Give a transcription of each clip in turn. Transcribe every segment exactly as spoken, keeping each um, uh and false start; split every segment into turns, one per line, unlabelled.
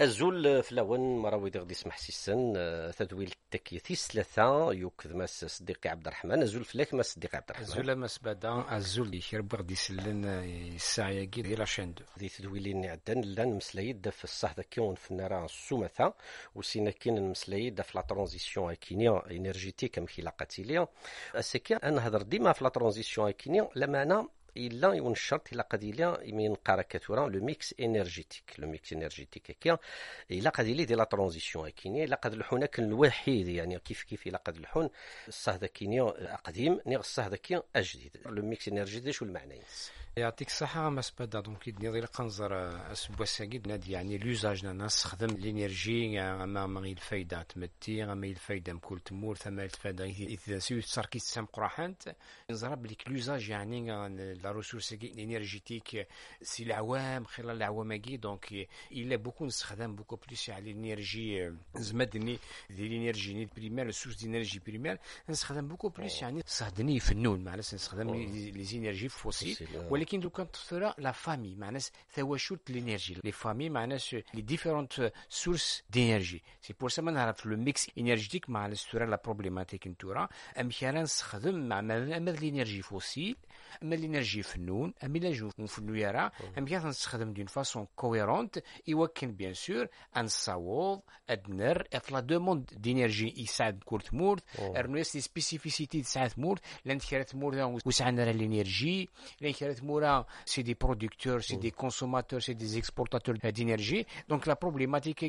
الزول في الاول مراوي غادي يسمح سيسن تدويل التكييثيس ثلاثه يوكد ماس صديقي عبد الرحمن الزول فلاك ماس صديقي عبد الرحمن
الزول ماس بدا الزول اللي يربغ غادي يسلن الساعه كي ديال لاشين دو
دي تدويلين عدن لان مسلايد في الصح ذاكيون في النار السومثا وسينا كاين المسلايد في لا ترانزيسيون كينيا انرجيتيك مخي لاقاتيليا اسكي انا هضر ديما في لا ترانزيسيون كينيا لما إلا ينشرت إلا قضية من قاركاتورا لو ميكس إنرجيتيك لو ميكس إنرجيتيك كيا إلا قضية ديال لا ترانزيسيون كينيا إلا قد الحون كان الوحيد يعني كيف كيف إلا قد الحون الصهد كينيا قديم نيغ الصهد كيا أجديد لو ميكس إنرجيتيك شو المعنى
يعطيك الصحة ما سبدا دونك يدني غير قنزر اسبوع ساكيد نادي يعني لوزاج نستخدم الانرجي اما ما غير الفايدة تمتي اما الفايدة مكل تمور ثم الفايدة اذا سيو تسركيت سام قراحنت نزرب بليك لوزاج يعني لا ريسورس انرجيتيك سي العوام خلال العواماكي دونك الا بوكو نستخدم بوكو بليس على الانرجي زمدني ديال الانرجي بريمير السورس ديال الانرجي بريمير نستخدم بوكو بليس يعني صهدني فنون معنا نستخدم لي زينيرجي فوسيل ولكن لو كانت تفرا لا فامي معناها تواشد الانرجي لي فامي معناها لي ديفيرونت سورس دينرجي سي بور سا ما نعرف لو ميكس انرجيتيك مع السورة لا بروبليماتيك نتورا ام كان نستخدم مع اما الانرجي فوسيل اما الانرجي فنون اما لا جو فنو يرى ام كان نستخدم دون فاسون كويرونت يوكن بيان سور ان صاوض ادنر اف لا دوموند دينرجي يساعد كورت مورد ارنوس لي سبيسيفيسيتي ساعات مورد لان كانت مورد وسعنا الانرجي لان كانت مورد c'est des producteurs, c'est des consommateurs, c'est des exportateurs d'énergie. Donc la problématique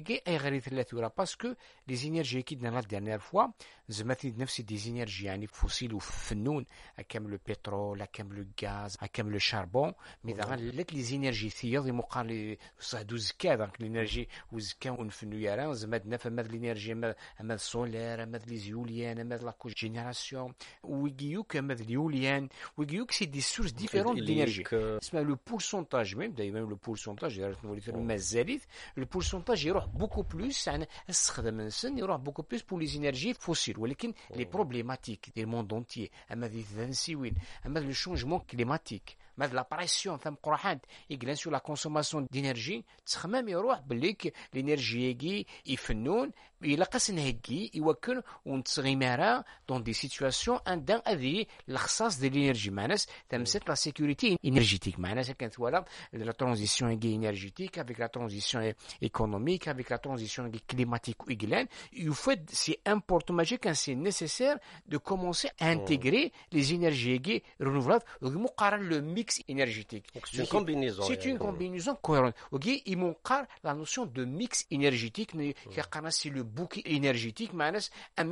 est parce que les énergies qui dans la dernière fois, c'est des énergies يعني fossiles وفنون comme le pétrole, comme le gaz, comme le charbon, mais dans les énergies ثياب مقال صعدوا زكاة donc l'énergie وزكاة ونفنو يران زمدنا فما l'énergie ما ما solaire, ما les éoliennes, ما la cogénération, ويجيو كما l'éolienne, ويجيو que c'est des sources différentes d'énergie. اسمها لو بورسونتاج ميم دايما لو بورسونتاج مازاليت لو بورسونتاج يروح بوكو بلوس يعني استخدام السن يروح بوكو بلوس بور لي زينيرجي فوسيل ولكن لي بروبليماتيك ديال الموند اونتيي اما دي تنسيوين اما لو شونجمون كليماتيك ما لا بريسيون ثم قرحان يجلس سو لا كونسوماسيون دينيرجي تخمم يروح بليك لينيرجي يجي يفنون الى قاس نهكي يوكل ونتصغيمارا دون دي سيتواسيون عندها هذه الخصاص ديال الانرجي معناس تمسك لا سيكوريتي انرجيتيك معناس كانت ولا لا ترانزيسيون انرجيتيك افيك لا ترانزيسيون ايكونوميك افيك لا ترانزيسيون كليماتيك ويغلان يفد سي امبورطون ماجي كان سي نيسيسير دو كومونسي انتيغري لي انرجي رينوفلابل مقارنه لو ميكس énergétique.
C'est une combinaison.
C'est une combinaison cohérente. Ok, ils m'ont car la notion de mix énergétique. C'est le bouquet énergétique. Mais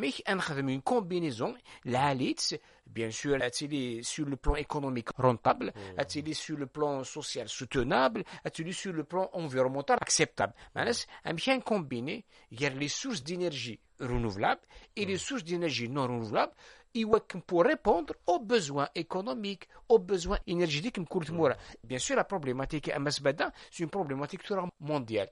un une combinaison. La liste, bien sûr, sur le plan économique rentable, sur le plan social soutenable, sur le plan environnemental acceptable. Mais un bien combiné, il y a les sources d'énergie renouvelables et les sources d'énergie non renouvelables. pour répondre aux besoins économiques, aux besoins énergétiques. Bien sûr, la problématique à Masbada, c'est une problématique mondiale.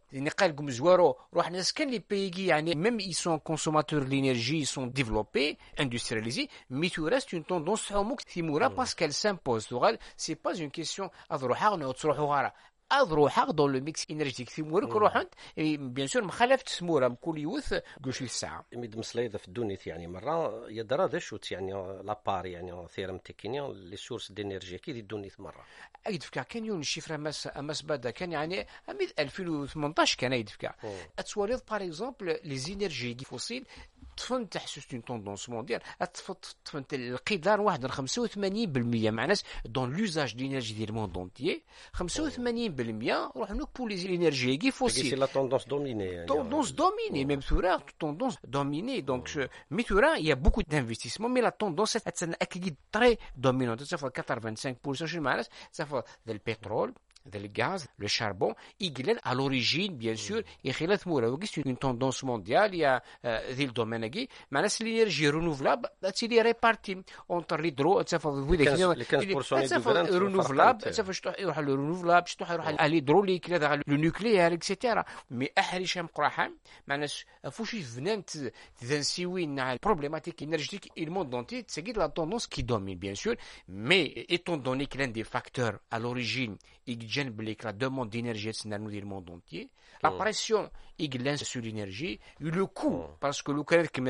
Les pays, même ils sont consommateurs de l'énergie, ils sont développés, industrialisés, mais tout reste une tendance parce qu'elle s'impose. C'est pas une question à أضروحك دون لو ميكس إنرجيتيك ثمورك روحنت بيان سور مخالف تسمورة بكل يوث قوش الساعة.
ميد مسلايدة في الدونيت يعني مرة يدرى ذا شوت يعني لابار يعني ثيرم تكينيا لي سورس دينيرجي كي دي الدونيت مرة.
أكيد فكا كان يون الشفرة مس أمس بدا كان يعني أميد ألفين وثمنطاش كان يد فكا. أتواليض بار إكزامبل لي زينيرجي فوسيل تفن تحسس une tendance mondiale تفن القدار واحد خمسة وثمانين بالمية مع ناس دون لوزاج دينيرجي ديال الموند اونتيي خمسة وثمانين بالمية روح نوك بور لي انرجي كي فوسيل
سي لا توندونس دوميني يعني
توندونس دوميني ميم ثورا توندونس دوميني دونك مي ثورا il y a beaucoup d'investissement mais la tendance est اكيد تري دومينونت ça fait quatre-vingt-cinq pour cent chez مع ça fait le pétrole le gaz, le charbon, il à l'origine, bien sûr, il y a une tendance mondiale, il y a des domaines qui, mais l'énergie renouvelable, c'est réparti entre l'hydro, ça fait renouvelable, ça fait le renouvelable, l'hydraulique, le nucléaire, et cetera. Mais أحرش مقرحة, معناش فوش venant d'insiouin la problématique énergétique et le monde entier, c'est la tendance qui domine, bien sûr, mais étant donné qu'il y a des facteurs à l'origine, il الجانب اللي la demande d'énergie تسنى dans le monde entier la pression يقلان sur l'énergie le coût parce que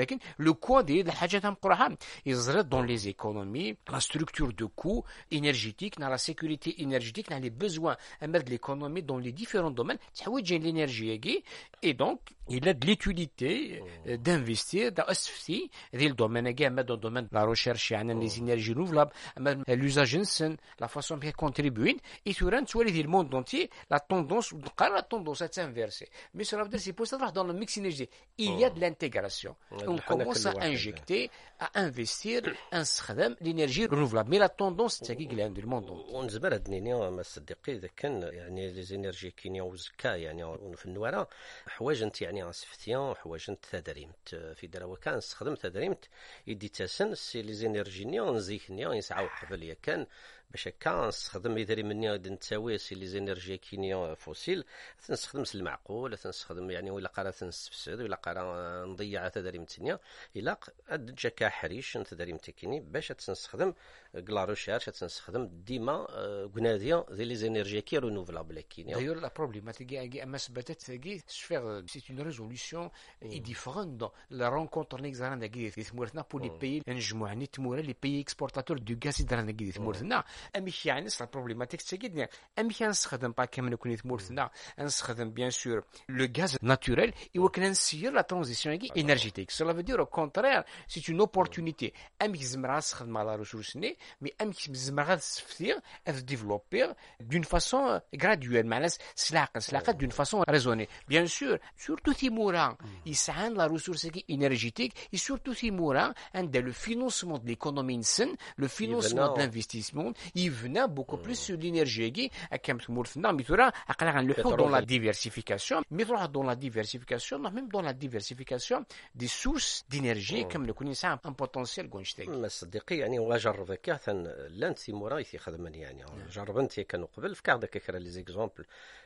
le coût ديال الحاجات مقرحه يزرد dans les économies la structure de coût énergétique dans la sécurité énergétique dans les besoins de l'économie dans les différents domaines تحويج l'énergie et donc il a de l'utilité d'investir dans أسفتي ديال الدومين كاع dans le domaine de la recherche يعني les énergies renouvelables l'usage la façon bien contribuer et sur un sur le monde entier la tendance la tendance à s'inverser mais cela veut dire c'est pour ça dans le mix énergétique il y a de l'intégration on commence à injecter à investir à نستخدم l'énergie renouvelable mais la tendance c'est qui dans le monde
ونزبر هاد النينيا ما صدقي اذا كان يعني لي زينيرجي كينيا وزكا يعني في النواره حوايج انت يعني غاسفتيان حوايج انت تدريمت في دراوه كان نستخدم تدريمت يدي تاسن سي لي زينيرجي نزيكني يسعاو قبل يا كان باش هكا نستخدم يدري مني غادي نتساوي سي لي زينيرجي كينيا فوسيل تنستخدم المعقول تنستخدم يعني ولا قرا تنستفسد ولا قرا نضيع تدريم تنيا الا اد جاكا حريش تدريم تكيني باش تنستخدم كلا ريشيرش تنستخدم ديما غناديا دي لي زينيرجي كي رينوفلابل كينيا
d'ailleurs la problématique est اما ثبتت تاكي faire c'est une résolution est différente dans la rencontre نيكزان داكي ثمورتنا pour les pays نجمعوا ني تمور les pays exportateurs du gaz درنا داكي ثمورتنا امي يعني لا بروبليماتيك تاكي امي كنستخدم با كامل كون ثمورتنا نستخدم bien sûr le gaz naturel et وكنا نسير la transition énergétique cela veut dire au contraire c'est une opportunité امي زمرا نستخدم على ressources ني mais امي زمرا غتستفيد à développer d'une façon graduelle معناها سلاقه سلاقه d'une façon raisonnée bien sûr surtout تيمورا يسعان la ressource énergétique et surtout تيمورا عند le financement de l'économie نسن le financement de l'investissement il venait beaucoup plus sur l'énergie comme تمور فينا ميتورا اقلا غنلوحو dans la diversification mais dans la diversification même dans la diversification des sources d'énergie comme le connaissant un potentiel غونشتاك
ما صدقي يعني هو جرب هكا لانت تيمورا يخدم يعني جربت كانوا قبل في كاع داك لي زيكزامبل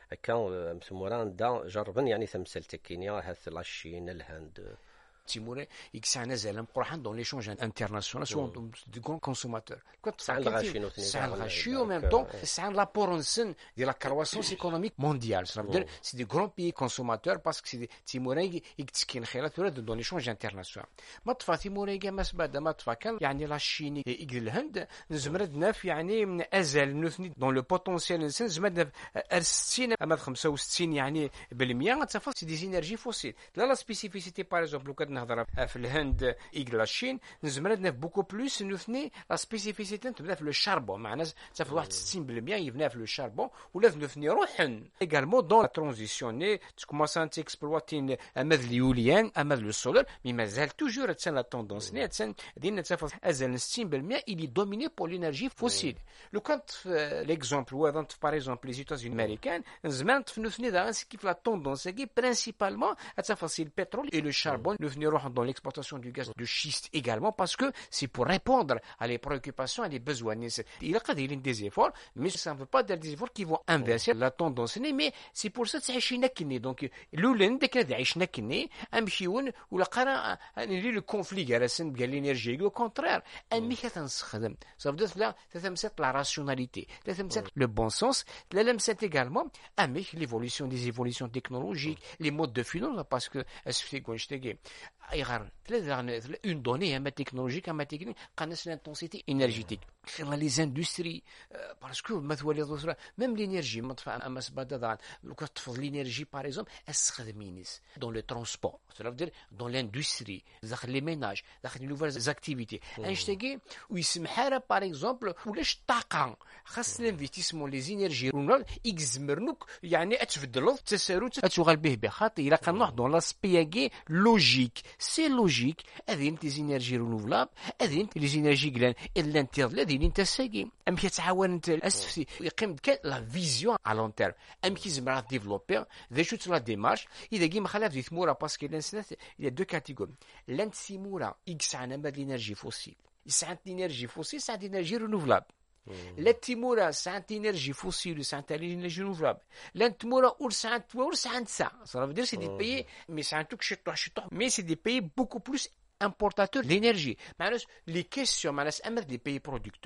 هكا تيمورا دا جربن يعني تمثل تكينيا هاث لاشين الهند
تيموري يكسعنا زعما قرحان دون ليشونج انترناسيونال سو دي كون كونسوماتور كنت
ساعه الغاشي
ساعه الغاشي او ميم طون ساعه لابور نسن ديال لا كرواسونس ايكونوميك مونديال سا فدير سي دي غران بيي كونسوماتور باسكو سي تيموري يكتسكين خيرات ولا دون ليشونج انترناسيونال ما طفا تيموري ما بعد ما طفا كان يعني لا شيني يقل الهند نزمرد ناف يعني من ازل نثني دون لو بوتونسيال نسن زمد ستين اما خمسة وستين يعني بالمية تفا سي دي انرجي فوسيل لا لا سبيسيفيسيتي باغ اكزومبل نهضر في الهند إيك لاشين نزمر نف بوكو بلوس نثني لا سبيسيفيسيتي تبدا في لو شاربون معناها تاف واحد ستين بالمية يبنى في لو شاربون ولا نثني روحن ايغالمون دون لا ترانزيسيون تكومونس ان تيكسبلواتين اماد اليوليان اماد لو سولار مي مازال توجور تسان لا توندونس ني تسان دينا تاف ازال ستين بالمية il est dominé pour l'énergie fossile لو كانت ليكزامبل وهذا باغ اكزومبل لي زيتازوني امريكان زمان تفنثني دا كيف لا توندونس كي برينسيبالمون تاف سي البترول et le charbon dans l'exploitation du gaz de schiste également parce que c'est pour répondre à les préoccupations et les besoins. Il y a des efforts, mais ça ne veut pas dire des efforts qui vont inverser la tendance. Mais c'est pour ça que c'est عشنا كني. Donc l'oulen dès que عشنا كني أمشيون ولا قرا نري le conflit جالسين بقى l'énergie. Au contraire, أمي كتنستخدم. Ça veut dire là, تتمثل la rationalité, تتمثل le bon sens. Là, تتمثل également أمي l'évolution des évolutions technologiques, les modes de finance parce que c'est quoi je t'ai غير ثلاثة une donnée ما technologique ما technique قناص l'intensité énergétique خلال les industries parce que مثلا même l'énergie ما تفهم أما سبادة لو كتفضل l'énergie par exemple استخدمينيس dans le transport ça veut dire dans l'industrie داخل les ménages داخل les nouvelles activités انشتاقي ويسمح لها par exemple ولاش الطاقة خاص l'investissement les énergies رونال يجزمرنوك يعني أتفضل التسارع أتوغل به بخاطر إلا كان dans l'aspect logique c'est logique هذين les énergies renouvelables هذين les énergies غلان الانتر هذين تساقي ام كتعاون انت اسفتي يقيم لا فيزيون على لون تيرم ام كيزمرا ديفلوبر ذا شوت لا ديمارش اذا كيما خلاف دي ثمورا باسكو لانسنات il y a deux catégories لانت سيمورا اكس عنا ماد الانرجي فوسيل يسعد الانرجي فوسيل سعد الانرجي رينوفلابل لا تيمورا ساعه انرجي فوسيل ساعه انرجي رينوفلابل لا تيمورا اور ساعه اور ساعه ساعه ça veut dire c'est des pays mais ساعه شطح شطح mais c'est des pays beaucoup plus importateurs d'énergie معناش les questions معناش امر des pays producteurs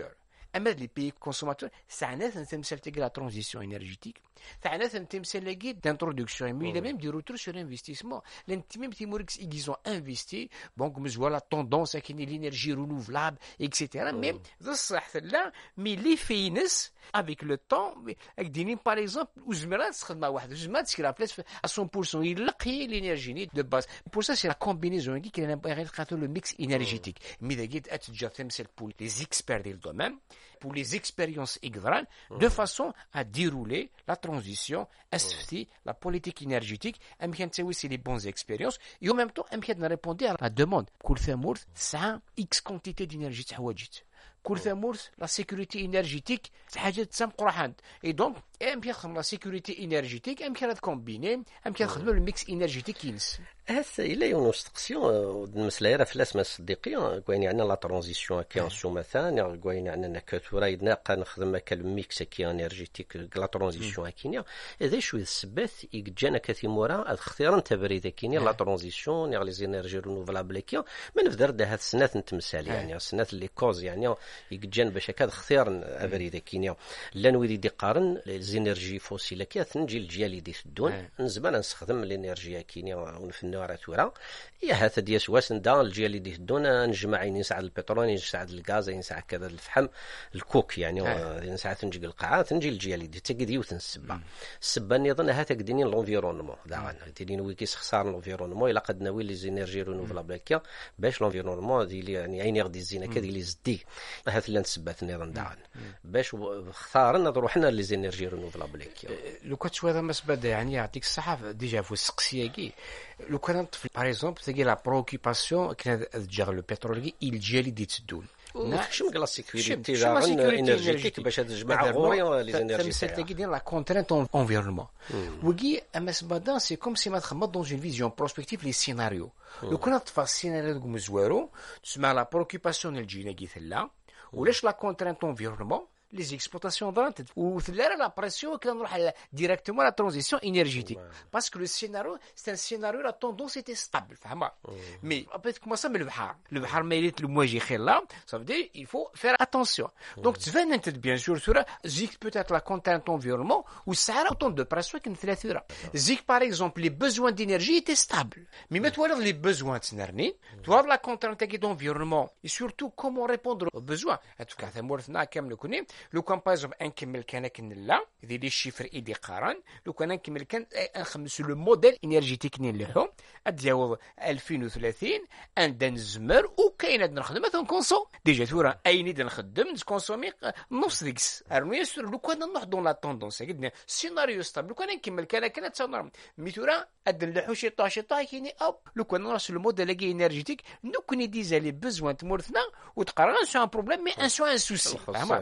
اما لي بيي كونسوماتور ساعات نتمثل تلقى لا ترانزيسيون انرجيتيك ساعات نتمثل لقي دانترودكسيون مي لا ميم دي روتور سور انفستيسمون لان ميم تيموركس ايزون انفستي دونك مزوا لا توندونس كاين لينيرجي رونوفلابل اكسيتيرا ميم بصح لا مي لي فينس افيك لو طون ديني باغ اكزومبل وزمرات تخدم مع واحد وزمرات تسكرا بلاص مية بالمية يلقي لينيرجي دو باز بور سا سي لا كومبينيزون كي كاين باغي نلقاو لو ميكس انرجيتيك مي دا كيت اتجا تمثل بول لي زيكسبير ديال الدومين pour les expériences égrales, mmh. de façon à dérouler la transition, asfti, la politique énergétique, c'est les bonnes expériences, et en même temps, répondre à la demande. Ça X quantité d'énergie, la sécurité énergétique, et donc, la sécurité énergétique, combiner, le mix énergétique.
هسه الى نستقسيون المساله راه في الاسماء الصديقيه كاين عندنا لا ترانزيسيون كاين سو مثلا كاين عندنا كثوره يدنا نخدم كالميكس كي انرجيتيك لا ترانزيسيون كاينه هذا شويه السبات يجانا كثيمورا اختيار تبريد كاينه لا ترانزيسيون يعني لي زينيرجي رينوفلابل كي من نفدر ده هاد السنات نتمثال يعني السنات اللي كوز يعني يجان باش هكا اختيار ابريد كاينه لا نويدي دي قارن لي زينيرجي فوسيل كي تنجي الجيال دي الدون نزبان نستخدم الانرجي كاينه ونفن ورا يا هذا ديال سواس ندا الجيل اللي يدونا نجمع ينسعد البترول ينسعد الغاز ينسعد كذا الفحم الكوك يعني ينسعد نجي القاعه تنجي الجيل اللي تقدي وتنسبا السبه نظن هذا قديني لونفيرونمون داعنا ديرين ويكيس خسار لونفيرونمون الا قد ناوي لي زينيرجي رينوفلابل كيا باش لونفيرونمون ديال يعني عيني غدي الزينه كذا اللي زدي هذا اللي نسبات نظن داعنا باش اختارنا نروحنا لي زينيرجي رينوفلابل كيا
لو كنت شويه مسبه يعني يعطيك الصحه ديجا في السقسيه كي لو كانت باغ اكزومبل تلقى لا بروكيباسيون كان تجار لو بترول الجالي دي تدول
شنو قال لا سيكوريتي جا انرجيتيك باش تجمع غوري لي انرجي
تمثل تلقى ديال لا كونترينت انفيرونمون وكي اما سبادا سي كوم سي ما تخمط دون اون فيزيون بروسبكتيف لي سيناريو لو كانت تفا السيناريو مزوارو تسمع لا بروكيباسيون الجينا كي ثلا ولاش لا كونترينت انفيرونمون les exploitations d'Ant ou la pression que l'on a directement la transition énergétique parce que le scénario c'est un scénario la tendance était stable mais peut-être comment ça mais le bahar le bahar ميليت le موجي là ça veut dire il faut faire attention donc tu vas n'être bien sûr sur zik peut-être la contrainte environnement ou ça a autant de pression qu'une ثلاثة zik par exemple les besoins d'énergie étaient stables mais maintenant les besoins تنرني tu vois la contrainte d'environnement et surtout comment répondre aux besoins en tout cas ça morfna كامل كوني لو كان بايزوم نكمل كان كنلا دي لي شيفر ايدي قارن لو كان نكمل كان نخمس لو موديل انرجيتيك نلحو ادياو ألفين وثلاثين عندنا نزمر وكاين عندنا نخدم مثلا كونسو ديجا ثورا ايني نخدم نكونسومي نص ديكس ارمي سور لو كان نروح دون لا طوندونس قلنا سيناريو ستابل لو كان نكمل كان كان تصنر ميتورا اد نلحو شي طا شي طا كايني اوب لو كان نروح لو موديل انرجيتيك نو كوني ديزا لي بوزوان تمورثنا وتقرا سو ان بروبليم مي ان سو ان سوسي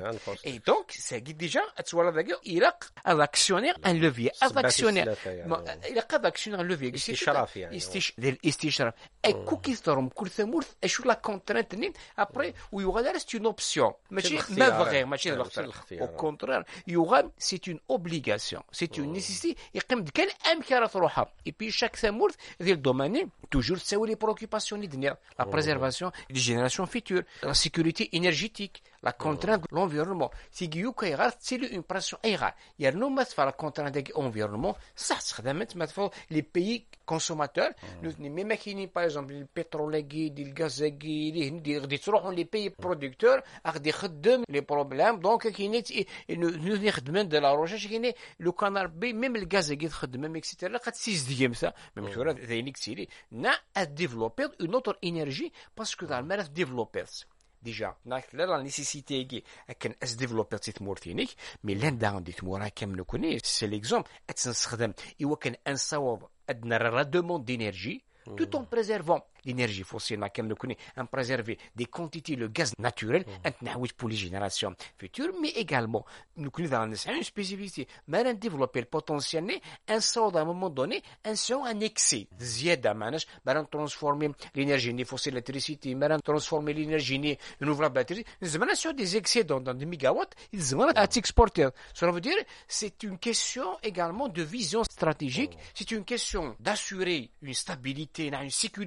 et donc ça dit déjà تسوى هذاك يلق اكسيونير ان لوفي اكسيونير يلق اكسيونير ان لوفي
استشراف يعني
الاستشراف اكو كيثرم كل ثمورث اشو لا كونترينت ني ابري ويوغا سي اون اوبسيون ماشي ما فغي ماشي الاختيار او كونترير يوغا سي اون اوبليغاسيون سي اون نيسيتي يقيم كان امكانه تروحها اي بي شاك ثمورث ديال الدوماني توجور تساوي لي بروكيباسيون اللي دنيا لا بريزيرفاسيون دي جينيراسيون فيتور لا سيكوريتي انرجيتيك لا كونترينت لونفيرونمون تيجيو كيغار تسيلو اون براسيون اي غار يرنو ما تفا لا كونترينت ديال انفيرونمون صح تخدمت ما تفا لي بيي كونسوماتور نوتني مي ما كاينين باغ اكزومبل البترول كي ديال الغاز كي اللي غادي تروحوا لي بيي برودكتور غادي يخدم لي بروبليم دونك كاينين نوتني خدمن ديال لا روشاش كاينين لو كان بي ميم الغاز كي تخدم اكسيتيرا قد سيز ديام سا ميم شورا ذينيك سيري نا ديفلوبي اون اوتر انرجي باسكو دار مارف ديفلوبيرز ديجا ناك لا نيسيسيتي كي كان اس ديفلوبر تيتمورتينيك مي لان دا عندي تمورا كامل كوني سي ليكزومبل اتنستخدم ايوا كان انصاوب ادنا لا دوموند دينيرجي tout en préservant l'énergie fossile ما كامل كوني ان بريزيرفي دي كونتيتي لو غاز ناتوريل انت نحوج بور لي جينيراسيون فيتور مي ايغالمون نكوني دا نسعى سبيسيفيتي ما نديفلوبي البوتونسيال ني ان سو دا مومون دوني ان سو ان اكسي زياده معناش ما نترانسفورمي لينيرجي ني فوسيل الكتريسيتي ما نترانسفورمي لينيرجي ني رينوفلابل زعما سو دي اكسيدون دون دي ميجاوات زعما اتيكسبورتير سو veut dire c'est une question également de vision stratégique c'est une question d'assurer une stabilité une sécurité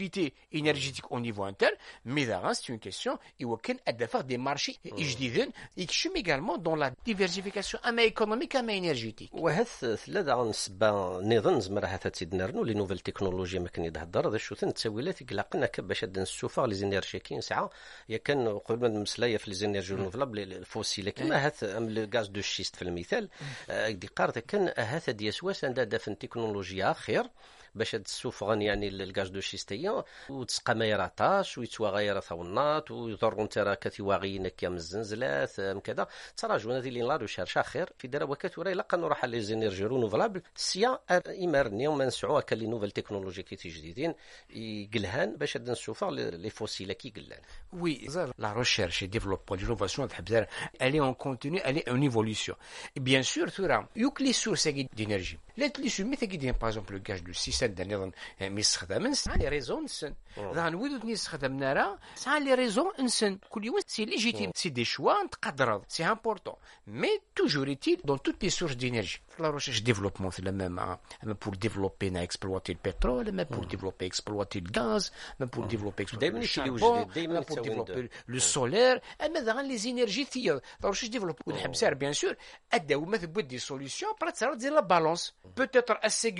énergétique au niveau interne, mais là, c'est une question, il faut faire des marchés جديدين يكشم également dans la diversification أما économique أما énergétique.
وهذا ثلاثة نسبة نظن زمرة هذا تيدنرنو لي نوفيل تكنولوجيا ما كان يدهدر هذا شو ثن تسويلات يقلقنا باش هاد نسوفا لي زينيرجي كاين ساعة يا كان قبل ما نمسلايا في لي زينيرجي رينوفلابل الفوسيل كيما هذا الغاز دو شيست في المثال دي قارت كان هذا ديسواس عندها دافن تكنولوجيا خير باش هاد السوفغان يعني الغاز دو شيستيا وتسقى ما يراتاش ويتوا غير ثونات ويضرون ترى كثواغينا كيام الزنزلات كذا تراجعون هذه اللي لا ريشيرش خير في دار وكات وراي لقى نروح على لي زينيرجي رينوفلابل سيا ايمرني وما نسعوا كان لي نوفيل تكنولوجي كي جديدين يقلهان باش هاد نسوفا لي فوسيل كي قلان.
Oui, la recherche et développement, l'innovation, elle est en continu, elle est en évolution. Et bien sûr, tu vois, il y a que les sources d'énergie. Les sources, par exemple, le gaz du système d'année, mais ça a les raisons. Dans le cas où ça a les raisons, c'est légitime. C'est des choix, c'est important. Mais toujours est-il dans toutes les sources d'énergie. La recherche et développement, c'est la même pour développer et exploiter le pétrole, même pour développer et exploiter le gaz, même pour développer et exploiter le charbon, même pour développer le solaire, mais dans les énergies, la recherche et développement, bien sûr, elle a des solutions, pour la balance. Peut-être assez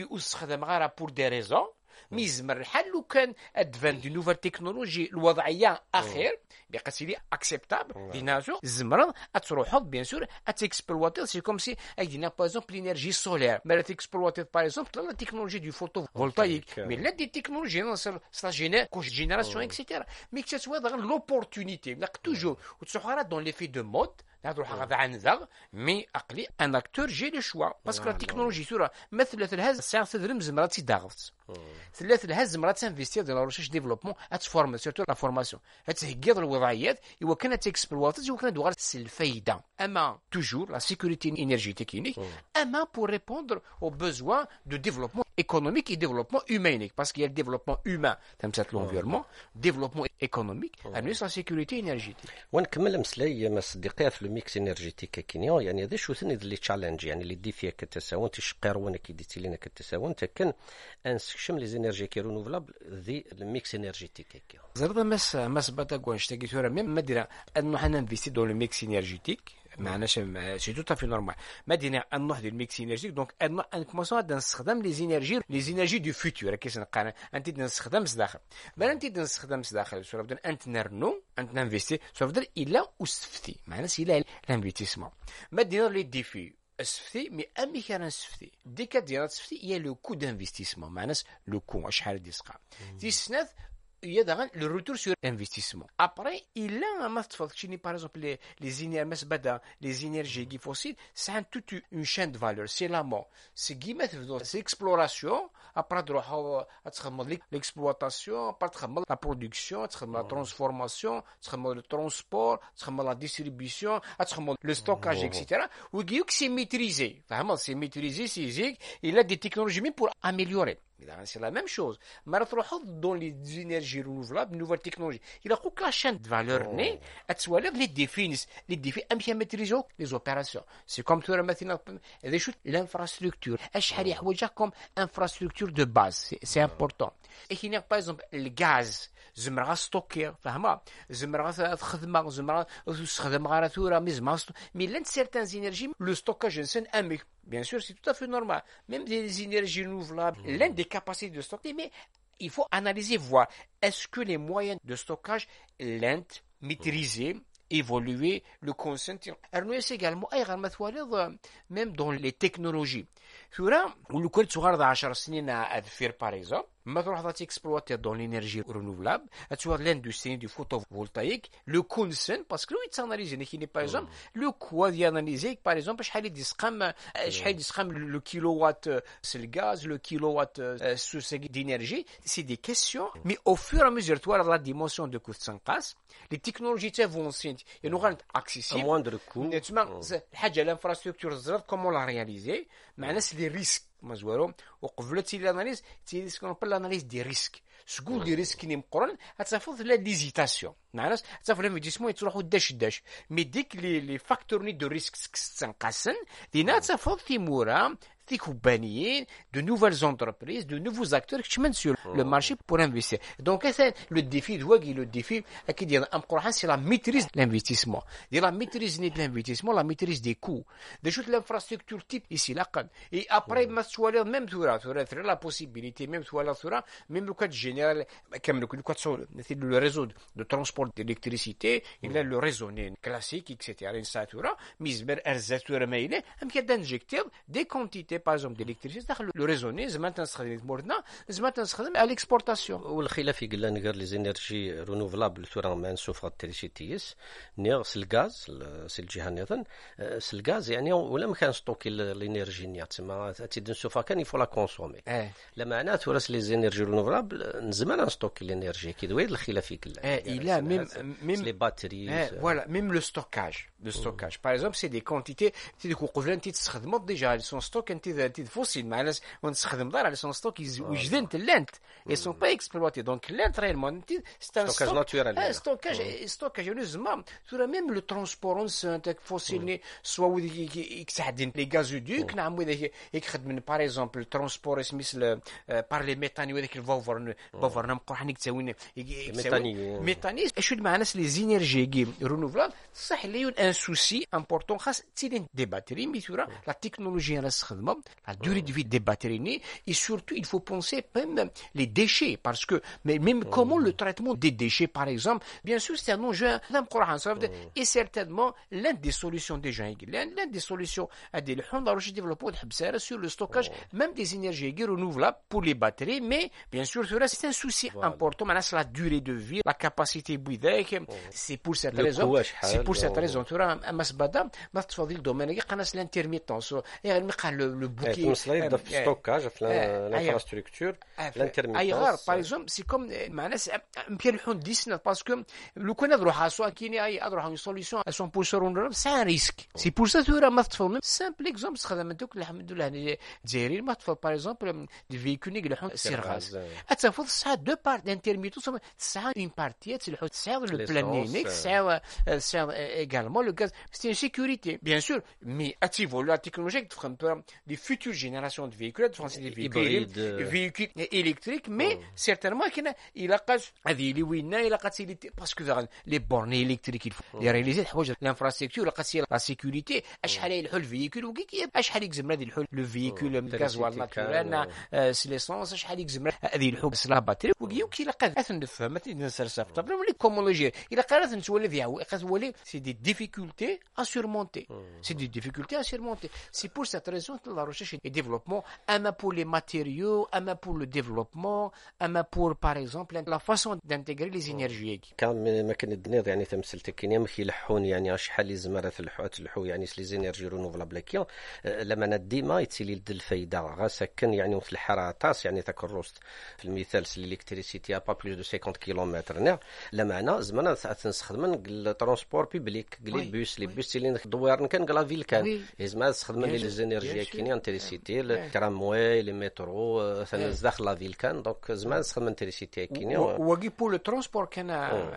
pour des raisons, mais يزمر الحل لو كان ادفان دي نوفال تكنولوجي الوضعيه اخر بقى لي اكسبتابل ديناجو زمر اتروحوا بيان سور اتيكسبلواتي سي كوم سي ايدينا باغ اكزومبل لينيرجي سولير ما تيكسبلواتي باغ اكزومبل لا تكنولوجي دو فوتو فولتايك مي لا دي تكنولوجي نصر سا جينير كوش جينيراسيون اكسيتيرا مي كتسوا دغ لوبورتونيتي لا توجور وتسوحرا دون لي في دو مود نهضروا حاجه عن ذا مي اقلي ان اكتور جي لو شوا باسكو لا تكنولوجي سورا مثل الهز ساعه تدرم زمرات داغت ثلاث الهز زمرات انفيستير دو لا ريشيرش ديفلوبمون اتفورم سورتو لا فورماسيون هتهكيض الوضعيات ايوا كانت اكسبلواتات ايوا كانت دوغال الفايده اما توجور لا سيكوريتي انرجيتيك اما pour répondre aux besoins de développement économique et développement humain parce qu'il y a le développement humain تمثل l'environnement développement économique et la sécurité énergétique.
ونكمل مسلاي ما صديقيا في الميكس انرجيتيك كينيا يعني هذا شو ثني اللي تشالنج يعني اللي دي فيها كتساوون تشقير وانا كي ديتي لنا كتساوون تكن انسكشم لي زينيرجي كي رينوفلابل ذي الميكس انرجيتيك كي
زرد مس مس بتا كونش تاكي تورا ميم مدير انه حنا نفيستي دون الميكس انرجيتيك معناش سي تو افي نورمال مدينا نوح ديال الميكس انرجيتيك دونك ان كومونسون نستخدم لي زينيرجي لي زينيرجي دو فيتور كيس نقال انت نستخدم داخل بل انت نستخدم داخل سو بدل انت نرنو انت ننفيستي سو بدل الا وستفتي معناش الا الانفيستيسمون مدينا لي ديفي اسفتي مي امي كان اسفتي ديك ديال اسفتي هي لو كو دانفيستيسمون معناش لو كو شحال ديسقا تيسناث il y a le retour sur investissement. Après, il a un master par exemple les les énergies les énergies fossiles, c'est toute une chaîne de valeur. C'est l'amont. C'est guillemets c'est exploration. Après, l'exploitation, après la production, la transformation, le transport, la distribution, le stockage, et cetera. Ou que c'est maîtrisé. Vraiment, c'est maîtrisé. C'est il a des technologies pour améliorer. C'est la même chose. Mais dans les énergies renouvelables, nouvelles technologies, il y a que la chaîne de valeur née, les défis, les défis, à maîtriser les opérations. C'est comme tu as maintenant, l'infrastructure. Comme infrastructure de base, c'est important. Et il y a par exemple le gaz. زمرا ستوكير فهمها زمرا تخدم زمرا تستخدم غير ثوره مزما مي لان سيرتان زينيرجي لو ستوكاج انسان امي bien sûr c'est tout à fait normal même des énergies renouvelables l'un des capacités de stocker mais il faut analyser voir est-ce que les moyens de stockage l'un maîtriser évoluer le consentir c'est également même dans les technologies ثورة ولو كنت صغار عشر سنين أذفير par exemple ما تروح تكسبلواتي dans l'énergie renouvelable tu vois l'industrie du photovoltaïque le consent parce que lui t'analyse نحكي par exemple le coût d'analyser par exemple شحال يدسقم شحال يدسقم le kilowatt c'est le gaz le kilowatt c'est d'énergie c'est des questions mais au fur et à mesure tu vois la dimension de coût تنقص les technologies t'avancent et nous rendent accessibles
à moindre coût
الحاجة l'infrastructure زرت comment la réaliser معناها les risques مزوارو وقبل تي لاناليز تي سكون با لاناليز دي ريسك شكون لي ريسك ني مقرن هتفوض لا ليزيتاسيون معناها تفوض الانفستيسمون يتروحوا داش داش مي ديك لي لي فاكتور ني دو ريسك تنقسن دينا تفوض تيمورا de nouvelles entreprises, de nouveaux acteurs qui se sur le marché pour investir. Donc, c'est le défi, le défi, c'est la maîtrise de l'investissement. La maîtrise de l'investissement, la maîtrise des coûts. De toute l'infrastructure type ici, là. Et après, même la possibilité, même même le cas général, comme le réseau de transport d'électricité, il y a le réseau classique, et cetera. Mais il y a d'injecter des quantités, par exemple, d'électricité dans le réseau. زعما تنستخدم مورنا زعما تنستخدم على الاكسبورتاسيون
والخلاف قلنا نقدر لي زينيرجي رونوفلابل ثورا ما نشوف التريسيتيس نيغ الغاز سي الجهه نظن الغاز يعني ولا ما كان ستوكي الانرجي نيا تما تيد نشوفها كان يفو لا كونسومي لا معناته راس لي زينيرجي رونوفلابل زعما نستوكي الانرجي كي دوير الخلاف قلنا
الى ميم ميم
لي باتري
فوالا ميم لو ستوكاج لو ستوكاج باغ اكزومبل سي دي كونتيتي تيديكو قبل انت تستخدموا ديجا سون ستوك انت انت فوسيل مع ناس ونستخدم دار على سون ستوك وجدنت اللانت اي سون با اكسبلواتي دونك اللانت ريالمون ستان
ستوكاج ناتورال
ستوكاج ستوكاج زعما ترى ميم لو ترونسبورونس تاع فوسيل سوا وديك يكسحدين لي غازودوك نعم وذاك يخدم باغ اكزومبل ترونسبور مثل بار لي ميتاني وذاك الفوفر فوفر نمقوا حنيك تساوي
ميتاني
ميتاني اش مع ناس لي زينيرجي رونوفلابل صح لي ان سوسي امبورطون خاص تيدين دي باتري مي ترى لا تكنولوجيا راس خدمه la durée de vie des batteries et surtout il faut penser même les déchets parce que mais même mmh. comment le traitement des déchets par exemple bien sûr c'est un enjeu et certainement l'un des solutions déjà l'un des solutions à des le développement sur le stockage même des énergies renouvelables pour les batteries mais bien sûr c'est un souci voilà. important maintenant c'est la durée de vie la capacité بذاك c'est pour cette raison c'est pour cette raison tu vois مسبدا ما تفضل الدومين قناص الانترميتونس يعني قال le bouquet
المصلية في ستوكاج في الانفراستركتور
ايغار باغ اكزومبل سي كوم معناها يمكن الحون ديسنا باسكو لو كنا نروح سوا كاين اي نروح اون سوليسيون مية بالمية سي ان ريسك سي بور سا تورا ما تفهم سامبل اكزومبل خدام دوك الحمد لله الجزائريين ما تفهم باغ اكزومبل دي فيكول اللي يحون سير غاز اتفضل ساعه دو بار انترميتونس ساعه اون بارتي تلحو ساعه لو بلانينيك ساعه ساعه ايغالمون لو غاز سي une sécurité bien sûr mais اتيفو لا تكنولوجيا تفهم les futures générations de véhicules, c'est des véhicules, véhicules électriques, mais oh. certainement qu'il il a pas هذه اللي وينا إلا قتيلتي باسكو لي بورن électriques il faut les réaliser حوايج الانفراستركتور قتيل لا سيكوريتي اشحال يلحو الفييكول وكي اشحال يكزم هذه الحل لو فييكول الغازوال ناتورال سي ليسونس اشحال يكزم هذه الحل سلا باتري وكي وكي لقى نفهم ما نسرسف طبعا ولي كومولوجي الا قرات نتولي فيها قتولي سي دي ديفيكولتي ا سورمونتي سي دي ديفيكولتي ا سورمونتي سي بور سيت ريزون la recherche et développement, un pour les matériaux, un pour le développement, un pour par exemple la façon d'intégrer les énergies.
كان ما كان الدنيا يعني تمثلت كاين ما كيلحون يعني شحال لازم تلحو تلحو يعني لي زينيرجي رونوفلابل كيا لما نديما يتسيلي لد الفايده غا سكن يعني في الحراطاس يعني تاك الروست في المثال سي الالكتريسيتي با بلوس دو خمسين كيلومتر نير لما انا زعما تنستخدم الترونسبور بيبليك لي بيس لي بيس اللي دوار كان كلا فيل كان زعما تستخدم لي زينيرجي كاين انتريسيتي الترامواي لي مترو داخل لا فيل كان دونك زعما تستخدم انتريسيتي كاين
وكي بور لو ترونسبور كان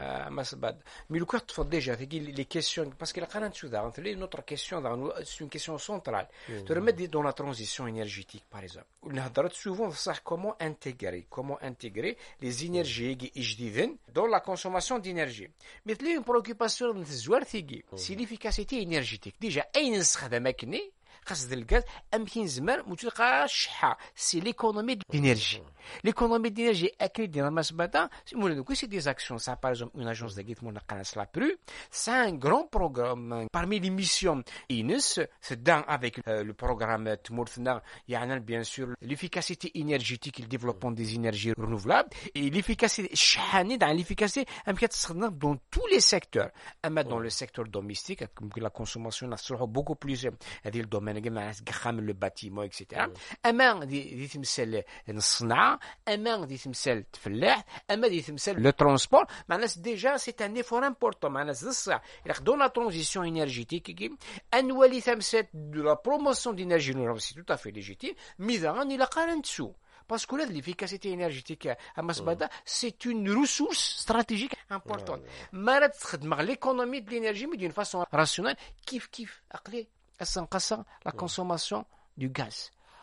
مسباد مي لو كارت فور ديجا في لي كيسيون باسكو لا قرانت شو دا لي نوتر كيسيون سي اون كيسيون سونترال تو ريميدي دون لا ترانزيسيون انرجيتيك باغ اكزومبل نهضرت سوفون صح كومون انتيغري كومون انتيغري لي زينيرجي جديدين دون لا كونسوماسيون دينيرجي مثل اون بروكوباسيون الزوار ثيكي سي ليفيكاسيتي انرجيتيك ديجا اين نستخدم كني قصد الغاز امكن زمان متلقى الشحه سي ليكونومي دينيرجي ليكونومي دينيرجي اكيد ديال المسبده سيمون دوك سي دي زاكسيون سا باغ اكزومبل اون اجونس دو غيت مون قناص لا برو سا ان غران بروغرام parmi les missions إينس c'est dans avec euh, le programme تمورثنا يعني bien sûr l'efficacité énergétique et le développement des énergies renouvelables et l'efficacité الشحاني dans l'efficacité امكن تستخدم dans tous les secteurs اما dans le secteur domestique la consommation نصرحوا beaucoup plus هذه الدومين مع خام لو باتيمون اكسيتيرا اما دي تمثال الصناعه اما دي تمثال الفلاح اما دي تمثال لو ترونسبور معناها ديجا سي ان ايفور امبورطون معناها الصح الى خدو لا ترانزيسيون انرجيتيك ان ولي تمثال دو لا بروموسيون دينيرجي رينوفابل سي تو افي ليجيتيم ميزا راني لا قارنتسو parce que là l'efficacité énergétique à Masbada c'est une ressource stratégique importante ما تخدم l'économie de l'énergie mais d'une façon rationnelle كيف كيف عقلي la consommation du gaz.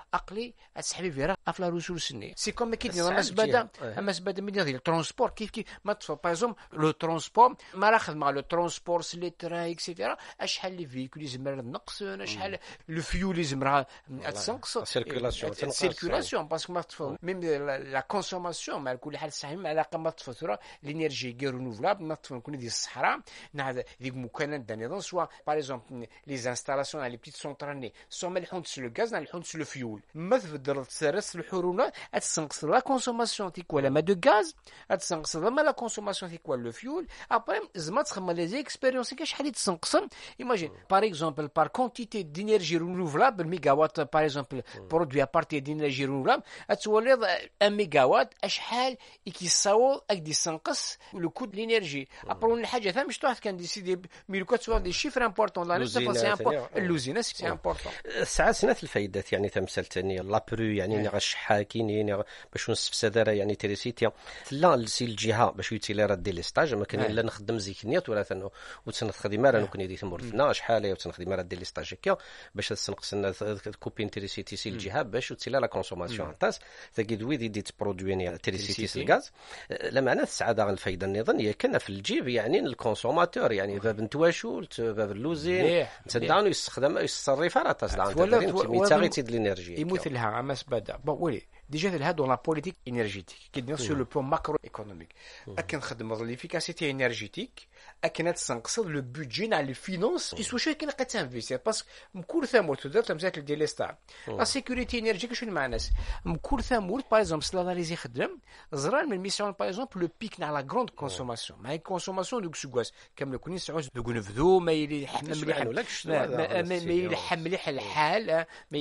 اقلي تسحبي فيها افلا ريسورس ني سي كوم كي اما سباده اما سباده من ديال الترونسبور كيف كيف ما تفوا باغ اكزومبل لو ترونسبور ما راه خدمه لو ترونسبور سلي تران اكسيتيرا شحال لي فيكول يزمر نقص شحال لو فيول يزمر تنقص
سيركولاسيون
سيركولاسيون باسكو ما تفوا ميم لا كونسوماسيون مع كل حال صحيح مع علاقه ما تفوا لينيرجي كي رونوفلابل ما تفوا نكون ديال الصحراء نهار ديك مكونات داني سوا باغ اكزومبل لي انستالاسيون لي بيت سونترالي سو ملحون تسلو الغاز نلحون تسلو الفيول ما تبدل تسرس الحرونه تسنقص لا كونسوماسيون تي كوا ما دو غاز تسنقص ما لا كونسوماسيون تي كوا لو فيول ابري زعما تخمم لي زيكسبيريونس شحال تسنقص ايماجين باغ اكزومبل بار كونتيتي دينيرجي رونوفلابل ميغاوات باغ اكزومبل برودوي ابارتي دينيرجي رونوفلابل تولد واحد ميغاوات اشحال كيساو اك تسنقص لو كود لينيرجي ابرون الحاجه ثاني مش واحد كان ديسيدي ميلكو تسوا دي شيفر امبورطون لا سي امبورطون اللوزينه سي امبورطون
ساعات سنات الفايدات يعني تمثل ثاني لابرو يعني غاش حاكين باش نستفسد يعني تريسيتي لا سي الجهه باش يتيلي راه دي لي ستاج ما كان لا نخدم زيكنيات ولا ثانو وتنخدم راه نكون يدي ثمورتنا شحال وتنخدم راه دي لي ستاج هكا باش تنقص لنا كوبين تريسيتي سي الجهه باش تيلا لا كونسوماسيون تاع تاكيد ويدي دي تبرودوي تريسيتي سي الغاز لا معنى السعاده الفايده النظام هي كان في الجيب يعني الكونسوماتور يعني باب نتواشول باب اللوزين تدانو يستخدم يصرف راه تصدع ميتاغيتي د الانرجي
يمثل لها عمس بدا بون وي ديجا هذا دون لا بوليتيك انرجيتيك كي سور لو بلان ماكرو ايكونوميك اكن خدم ليفيكاسيتي انرجيتيك اكن تنقص لو بودجي على الفينانس يسوى شويه كاين قتنفيسي باسكو مكور ثمور تدير تمزات ديال لي ستار لا سيكوريتي انرجيك شنو مع الناس مكور ثمور باغ اكزومبل سلاناليزي خدم زران من ميسيون باغ اكزومبل لو بيك على غروند كونسوماسيون مع كونسوماسيون دوك سكواس كامل كوني سعوز دوك نفذو ما يلي يحمل مليح ما يلي يحمل مليح الحال ما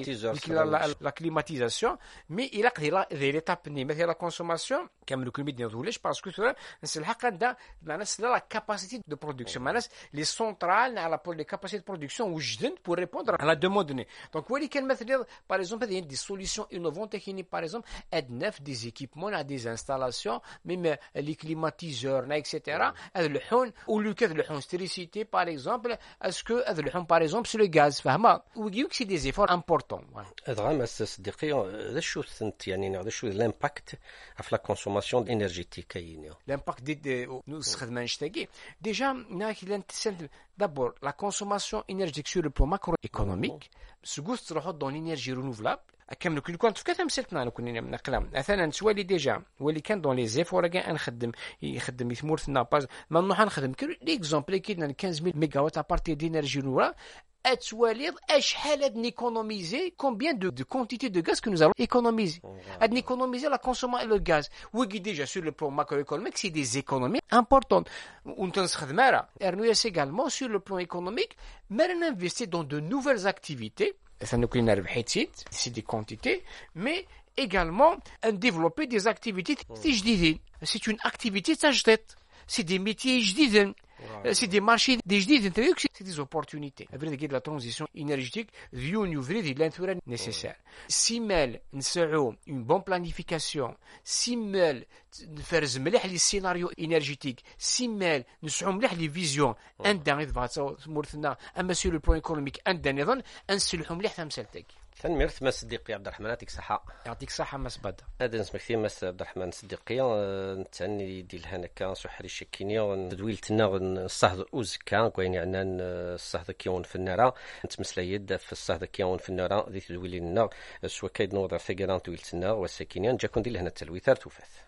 يلي لا كليماتيزاسيون مي الى قدر ذي ليتاب ني مثلا لا كونسوماسيون كامل كل ميد ندولش باسكو نس الحق عندها معناها لا كاباسيتي دو برودكسيون معناها لي سونترال على بول لي كاباسيتي دو برودكسيون وجدن بور ريبوندر على دوموند ني دونك ولي كان مثلا باغ اكزومبل دي دي سوليسيون انوفونت كيني باغ اكزومبل اد نف دي زيكيبمون على دي انستالاسيون ميم لي كليماتيزور نا اكسيتيرا هذا اللحون او لو كذا اللحون ستريسيتي باغ اكزومبل اسكو هذا اللحون باغ اكزومبل سو لو غاز فهمه ويجيوك سي دي زيفور امبورطون
هذا غير صديقي شو ثنت يعني هذا شو الامباكت في لا كونسوماسيون انرجيتيك كاين
الامباكت دي نستخدم نشتاقي ديجا ناكي لانتسند دابور لا كونسوماسيون انرجيك سور لو بلان ماكرو ايكونوميك سكوست تروحوا دون لينيرجي رونوفلابل كامل كل كنت في مثلتنا انا كنا نقلا مثلا سوالي ديجا واللي كان دون لي زيفور كاع نخدم يخدم يثمرتنا باز ما نروح نخدم كل ليكزومبل كيدنا خمسة آلاف ميجا وات ابارتي دينيرجي رونوفلابل اتواليض اشحال اد نيكونوميزي كومبيان دو دو كونتيتي دو غاز كو نو ايكونوميزي اد نيكونوميزي لا كونسوما لو غاز وكي ديجا سور لو بلان ماكرو ايكونوميك سي دي زيكونومي امبورطون ونتنستخدم راه ارنويس également sur le plan économique mais on investit dans de nouvelles activités ça nous كاين ربحيت سيت سي دي كونتيتي mais également développer des activités جديدين سي une activité تاع جديد سي دي ميتي جديدين سي دي مارشي دي جديد انت سي دي زوبورتونيتي افري كي لا ترانزيسيون انرجيتيك فيو نيو فري دي لانثورا نيسيسير سيمال نسعو اون بون بلانيفيكاسيون سيمال نفرز مليح لي سيناريو انرجيتيك سيمال نسعو مليح لي فيزيون عندنا غير مورثنا اما سور لو بلان ايكونوميك عندنا نظن نسلحو مليح تمثالتك
ثاني ما صديقي عبد الرحمن يعطيك الصحة.
يعطيك الصحة مس بدا.
هذا نسمع كثير مس عبد الرحمن صديقي نتعني ديال هناك سحري شكيني تدويلتنا الصهد اوزكا كاين عندنا الصهد كيون في النار نتمسلا يد في الصهد كيون في النار ذي تدويلنا سوا كاين نوضر ثقيران دويلتنا والسكينين جاكون ديال هنا التلويثار توفاث.